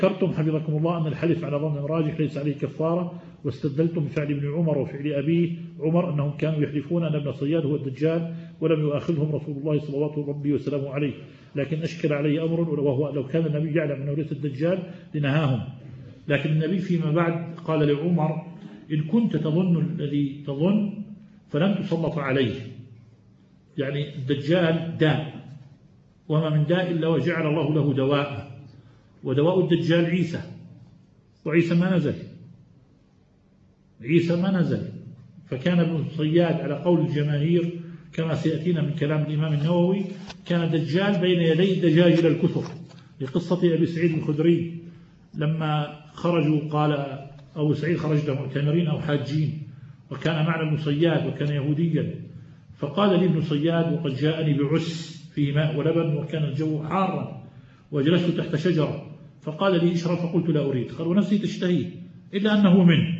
ذكرتم حفظكم الله أن الحلف على ظن راجح ليس عليه كفارة، واستدلتم بفعل ابن عمر وفعل أبيه عمر أنهم كانوا يحلفون أن ابن صياد هو الدجال ولم يؤاخذهم رسول الله صلوات ربي وسلامه عليه. لكن أشكل عليه أمر، وهو لو كان النبي يعلم أنه ليس الدجال لنهاهم، لكن النبي فيما بعد قال لعمر: إن كنت تظن الذي تظن فلن تسلط عليه. يعني الدجال داء، وما من داء إلا وجعل الله له دواء، ودواء الدجال عيسى، وعيسى ما نزل، عيسى ما نزل. فكان ابن صياد على قول الجماهير كما سيأتينا من كلام الإمام النووي كان دجال بين يدي دجاجل الكثر، لقصة أبي سعيد الخدري لما خرجوا قال أبو سعيد: خرجنا معتمرين أو حاجين، وكان معنا ابن صياد وكان يهوديا، فقال لي ابن صياد وقد جاءني بعس فيه ماء ولبن وكان الجو حارا وجلست تحت شجرة، فقال لي: اشرب، فقلت: لا أريد. قال: ونفسي تشتهي إلا أنه منه.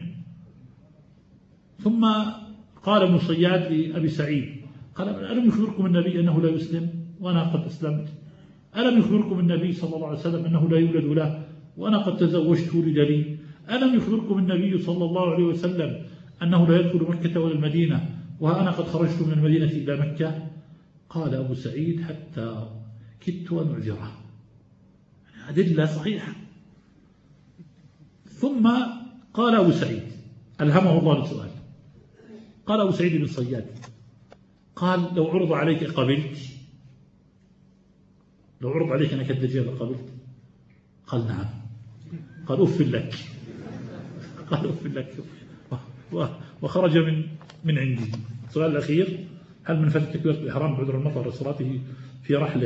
ثم قال ابن صياد لأبي سعيد قال: ألم يخبركم النبي أنه لا يسلم وأنا قد أسلمت؟ ألم يخبركم النبي صلى الله عليه وسلم أنه لا يولد له وأنا قد تزوجت ولد لي؟ ألم يخبركم النبي صلى الله عليه وسلم أنه لا يدخل مكة ولا المدينة وأنا قد خرجت من المدينة إلى مكة؟ قال أبو سعيد: حتى كدت أن أعذره. أدلة صحيحة. ثم قال أبو سعيد ألهمه الله السؤال، قال أبو سعيد بن صياد: قال: لو عرض عليك قبلت؟ لو عرض عليك أنك الدجال قبلت؟ قال: نعم. قال: أف لك. قال: أف لك. وخرج من عندي. السؤال الأخير: هل من فات تكبيرة الإحرام بعذر المطر لصلاته في رحله